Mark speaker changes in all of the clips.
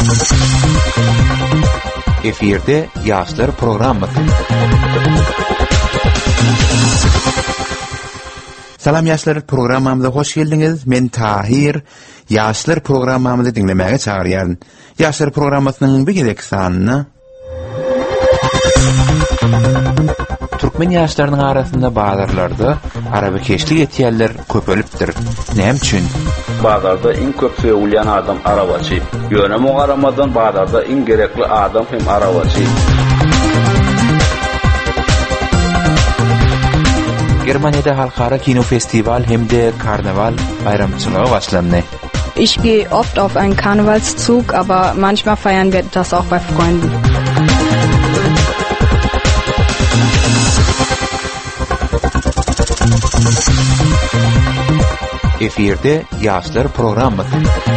Speaker 1: Eferde Yaşlar programı. Salam Yaşlar programımıza hoş geldiniz. Men Tahir. Yaşlar programımızı dinlemeye çağırıyorum. Yaşlar programının bir gidek sanını Türkmen yaşlarının arasında bazarlarda arabekeşlik etýärler köpelipdir. Näme üçin?
Speaker 2: Bazarda in köp söýülen adam arabaçy. Ýöne garamadan bazarda in gerekli adam hem arabaçy.
Speaker 1: Germanya'da halkara kino festival hem de karnaval bayramçılığı başlandı.
Speaker 3: Ich gehe oft auf einen Karnevalszug, aber manchmal feiern wir das auch bei Freunden.
Speaker 1: Eferde Yaşlar programı.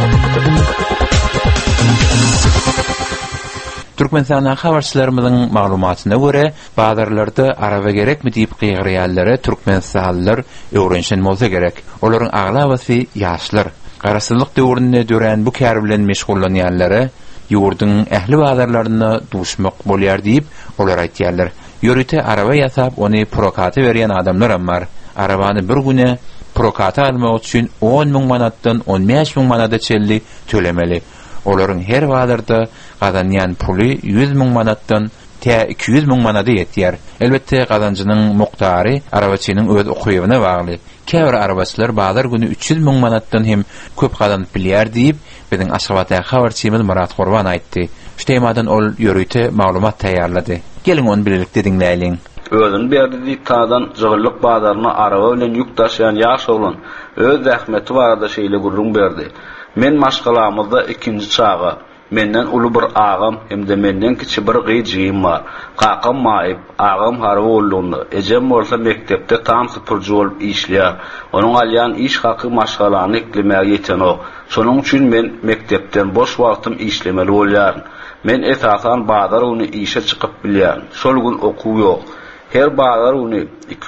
Speaker 1: Türkmenistan habarçylarymyzyň maglumatyna görä, bazarlarda araba gerekmi diýip gygyrýarlary türkmenistanlylar öwrenşen bolsa gerek. Olaryň aglabaty ýaşlar. Garasylyk döwründe dören bu kär bilen meşgullanýarlary ýurdyň ähli bazarlaryna duşmak bolýar diýip olar aýtýarlar. Ýörüte araba ýasap ony prokaty berýän adamlar bar. Arabany bir güne prokata almak üçin 10.000 manatdan 15.000 manata çelli tölemeli. Olaryň her bazarda gazanýan puly 100.000 manatdan 200.000 manata ýetýär. Elbetde gazanjynyň muktary arabaçynyň öz okuwyna bagly. Käbir arabaçylar bazar güni 300.000 manatdan hem köp gazanyp bilýär diýip biziň Aşgabatda habarçymyz Murat Gurban aýtdy. Şu temadan ol ýörüte maglumat taýýarlady. Gelin onu birlikde dinleýin.
Speaker 2: Özün berdiği tadan jygyrlyk bazaryna araba bilen ýük taşıyan ýaş oglan öz zähmeti barada şeýle gurrun berdi. Men maşgalamyzda ikinji çaga, menden uly bir agam hem de menden kiçi bir gyjym bar. Kakam maýyp, agam harby boldy. Ejem bolsa mektepde tam sypyrjy bolup işleýär. Onuň alýan iş haky maşgalany eklemäge ýeten ok. Şonuň üçin men mektepden boş wagtym işlemeli bolýarym. Men esasan bazar uny işe çykyp bilýär. Şol gün okuw ýok. Her bazar uny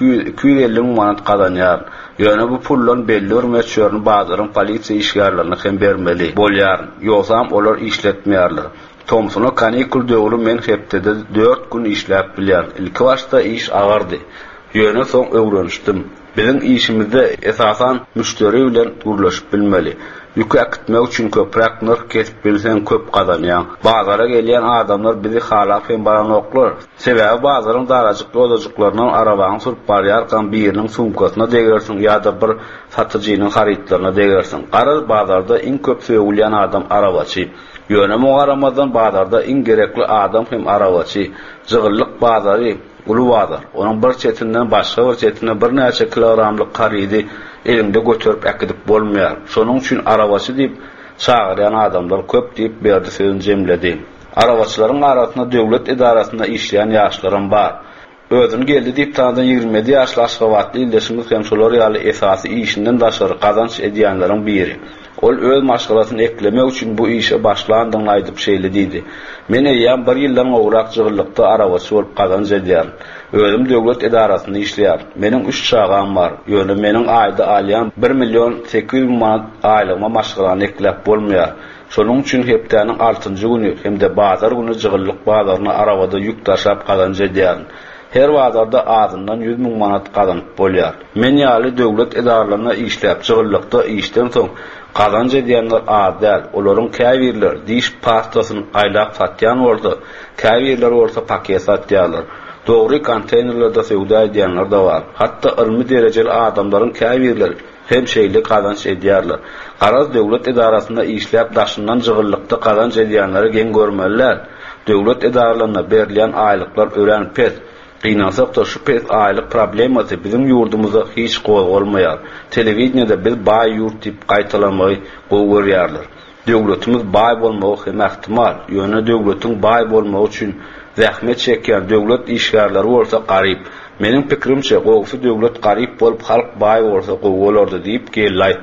Speaker 2: 250 manat kazanýar. Ýöne bu pullan belli bir meçhörni bazaryň polisiýa işgärlerine hem bermeli bolýar. Ýoksam olar işletmeýärler. Tomsuna kanikul döwrü men heptede 4 gün işläp bilýär. Ilki başda iş agardy. Ýöne soň öwrenişdim. Bizim işimizde esasan müşteri bilen gurlaşyp bilmeli. Ýük akıtmak üçin köprak nırk kesip bilsen köp kazanýan. Bazara gelýän adamlar bizi halap hem baranoklar. Sebäbi bazaryň darajykly odajyklaryndan arabany sürüp barýarkan biriniň sumkasyna degersiň ýa-da bir satyjynyň harytlaryna degersiň. Garaz bazarda in köp söýülen adam arabaçy. Ýöne garamadan bazarda in gerekli adam hem arabaçy. Jygyrlyk bazary ulu bazar. Onuň bir çetinden başga bir çetine bir näçe kilogramlyk karydy elinde götürüp äkidip bolmaýar. Şonuň üçin arabaçy diýip çagyrýan adamlar köp diýip berdi sözüni jemledi. Arabaçylaryň arasynda döwlet edarasynda işleýän ýaşlarym bar. Özüni geldi diýip tanıdan 27 ýaşly Aşgabatly ildeşimiz hem şolar ýaly esasy işinden daşary gazanç edýänleriň biri. Ol öz maşgalasyny eklemek üçin bu işe başlandyň aýdyp şeýle diýdi. Men ýa bir ýyldan ograk jygyrlykda arabaçy bolup gazanç edýär. Özüm döwlet edarasynda işleýär. Meniň 3 çagam bar. Ýöne meniň aýda alýan 1.800.000 manat aýlygyma maşgalany eklep bolmaýar. Şonuň üçin hepdäniň 6-njy güni hem de bazar güni jygyrlyk bazaryna arabada ýük taşap gazanç edýär. Her bazarda azyndan 100.000 manat gazanyp bolýar. Men ýaly döwlet edaralaryna işläp jygyrlykda işden soň gazanç edýänler az däl. Olaryň käbirler diş pastasyny aýlap satýan bolsa, käbirler bolsa paket satýarlar. Dogry konteynerlerde söwda edýänler de bar. Hatda 20 derejeli adamlaryň käbirleri hem şeýle gazanç edýärler. Garaz döwlet edarasynda işläp daşyndan jygyrlykda gazanç edýänleri gen görmeliler. Döwlet edaralaryna berilýän aýlyklar ören pes. Gynansak da şu pes aýlyk problematy bizim ýurdumyzda hiç gowalmaýar. Telewizionyada biz baý ýurt diýip gaýtalamagy gowurýarlar. Döwletimiz baý bolmagy hem ähtimal. Ýöne döwletiň baý bolmagy üçin zähmet çekýän döwlet işgärleri bolsa garyp. Meniň pikirimçe gowsy döwlet garyp bolup halk baý bolsa gowulardy diýip geldi aýtdy.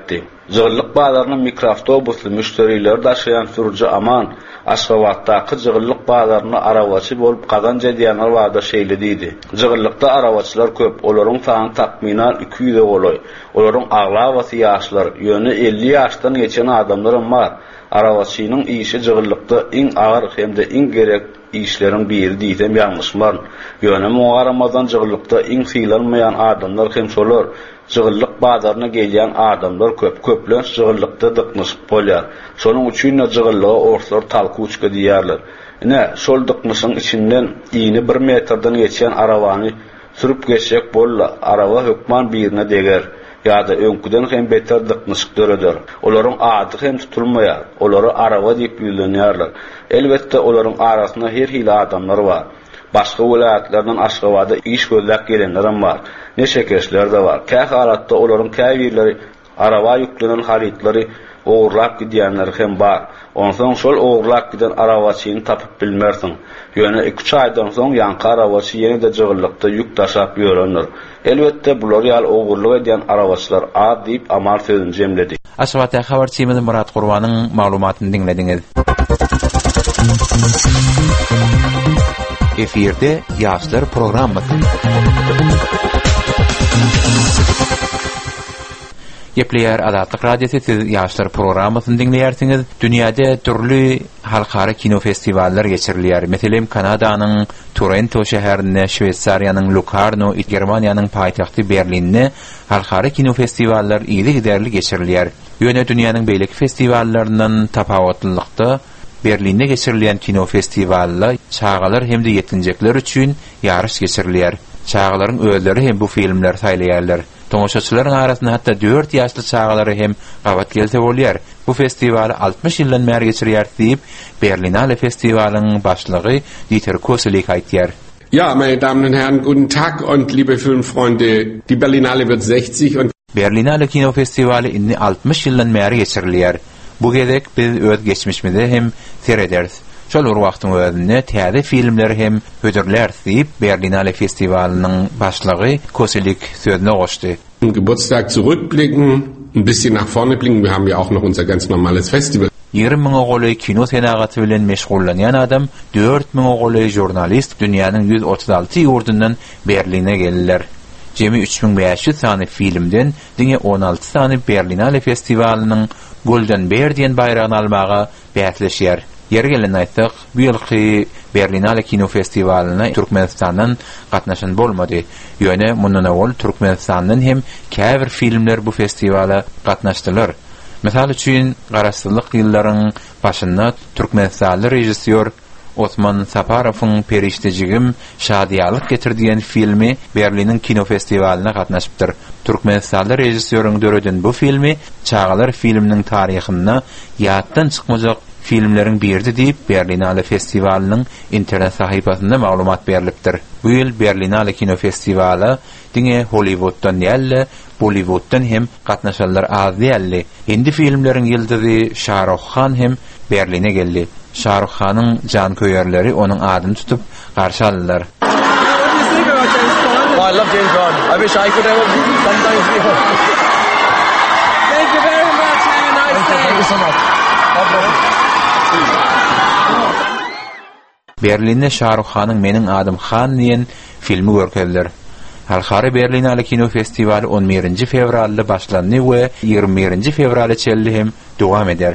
Speaker 2: Jygyllyk bazarynyň mikroawtobusly müşteriler daşıyan sürücü Aman Aşgabatdaky jygyllyk bazaryna arabaçy bolup kazanç edýänler wada şeýle diýdi. Jygıllykda arabaçylar köp, olaryň sany takminan 200 bolay. Olaryň agla wasy ýaşlar, ýöne 50 ýaşdan geçen adamlar bar. Arabaçynyň işi jygıllykda iň agyr hemde iň gerek işleriň biri diýsem ýalňyşmar. Ýöne mugaramazdan jygıllykda iň sylanmaýan adamlar hem şolar. Jygyllyk bazaryna gelýän adamlar köplen jygıllykda dıknyşyp bolýar. Şonuň üçin jygyllyga orslar talky uçka diýerler. Ine şol dıknyşyň içinden iňi 1 metrden geçen arabany sürüp geçek bolla, araba hökman birine deger. Ýa-da öňküden hem beter dıknyşyk döreder. Olaryň ady hem tutulmaýar. Olary araba diýip bilinýärler. Elbetde olaryň arasynda her hili adamlar bar. Başga welaýatlardan Aşgabada iş gözläp gelenler bar. Neşe keşler de var. Käh halatda olaryň käbirleri araba ýüklenen haritleri oğurlap gidýänler hem bar. Onsoň şol oğurlap giden arabaçyny tapyp bilmersiň. Ýöne 2 aýdan soň ýanky arabaçy ýene-de jygyrlykda ýük taşap ýörenler. Elbetde bular ýal oğurluk edýän arabaçylar ad diýip amal sözüni jemledi.
Speaker 1: Aşgabatda habarçymyz Murat Gurbanyň maglumatyny dinlediňiz. Efirde Ýaşlar programmasy. Gepleýär Azatlyk radiosu siz Ýaşlar programmasyny dinleýärsiňiz. Dünýäde türlü halkara kino festiwaller geçirilýär. Meselem Kanadanyň Toronto şäherinde, Şweýçariýanyň Locarno, Germaniýanyň paýtagty Berlinde halkara kino festiwaller ýyly giderli geçirilýär. Ýöne dünýäniň beýleki festiwallaryndan tapawatlykda Berlinde geçirilýän kino festiwallar çağalar hemde ýetinjekler üçin ýarış geçirilýär. Çağalaryň özleri hem bu filmler saýlaýarlar. Tomoşaçylaryň arasynda hatda 4 ýaşly çağalary hem gabat gelse bolýar. Bu festiwal 60 ýyldan bäri geçirýär diýip Berlinale festiwalanyň başlygy Dieter Koselik aýtýar.
Speaker 4: Ja, meine Damen und Herren, guten Tag und liebe Filmfreunde. Die Berlinale wird 60 und
Speaker 1: Berlinale Kino Festivali inni 60 ýyldan bäri geçirilýär. Bu gezek biz öz geçmişimizde hem serederiz. Şol wagtyň özünde täze filmler hem hödürler diýip Berlinale Festiwalanyň başlygy Koselik sözüne goşdy.
Speaker 4: Geburtstag zurückblicken, ein bisschen nach vorne blicken. Wir haben ja auch noch unser ganz normales Festival.
Speaker 1: 20.000 oğulay kino senagaty bilen meşgullanýan adam, 4.000 oğulay jurnalist dünýäniň 136 ýurdundan Berline geldiler. Jemi 3500 sany filmden diňe 16 sany Berlinale Festiwalanyň Golden Bear diýen bayragyny almaga bäsleşýär. Ýeri gelen aýtsak, bu ýylky Berlinale Kino Festiwalina Türkmenistandan gatnaşan bolmady. Ýöne mundan awal Türkmenistandan hem käbir filmler bu festiwala gatnaşdylar. Mesal üçin garaşsyzlyk ýyllaryň başynda Türkmenistanly rejissor Osman Saparowyň Periştejigim şadiýalyk getirdiýen filmi Berlinin Kino Festiwalina gatnaşypdyr. Türkmenistanly rejissörüň döredin bu filmi çağalar filminiň taryhyna ýatdan çykmajak filmlerin birdi diýip Berlinale Festiwalanyň internet sahypasynda maglumat berilipdir. Bu ýyl Berlinale Kino Festiwala diňe Hollywooddan ýaly, Bollywooddan hem gatnaşanlar az ýaly. Endi filmleriň ýyldyzy Shahrukh Khan hem Berline geldi. Shahrukh Khanyň jan köýerleri onuň adyny tutup garşy aldylar.
Speaker 5: I love James Bond. I wish I could have sometimes be home. Thank you very much. Have a nice day. Thank you so much.
Speaker 1: Berlinde Shahrukh Khanyň Meniň adym Khan diýen filmi görkezler. Halkara Berlinale Kino Festivali 11 fevralda başlandy we 21 fevralda çelli hem dowam eder.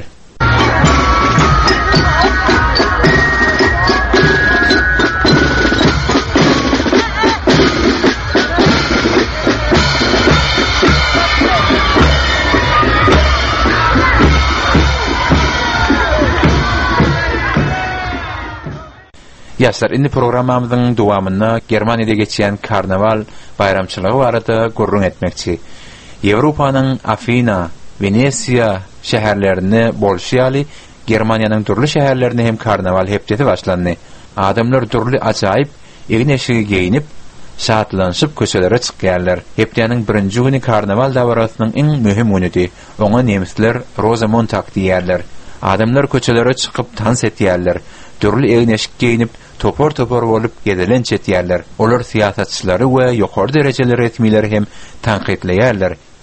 Speaker 1: Ýaşlar, indi programmamyzyň dowamyna Germaniýada geçýän karnaval bayramçylygy barada gurrun etmekçi. Ýewropanyň Afina, Venesiya şäherlerini bolşýaly Germaniýanyň turly şäherlerinde hem karnaval hepdeti başlandy. Adamlar turly ajaýyp egneşigi geyinip şatlanyşyp köşelere çykýarlar. Hepdeniň birinji güni karnaval dawrasynyň iň möhüm günidir. Oňa nemisler Rosenmontag diýerler. Adamlar köçelere çykyp dans etýärler. Türli egneşik geyinip topor bolup gedelenç etýärler. Olar siýasatçylary we ýokary derejeli resmileri hem tanqidleýärler.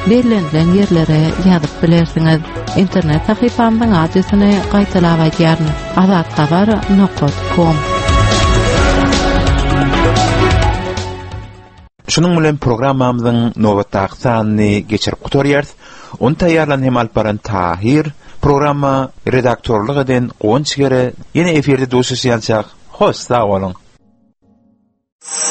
Speaker 6: belirlenen yerlere ýazyp bilersiňiz. İnternet sahypamyň adresyny gaýtalap aýdýaryn. azatxabar.com.
Speaker 1: Şunun bilen programmamyzyň nowatdaky sanyny geçirip gutarýarys. Onu taýýarlan hem alparan Tahir. Programma redaktorluk eden Gonçgere ýene eferde duşuşýançak. Hoş, sag bolun.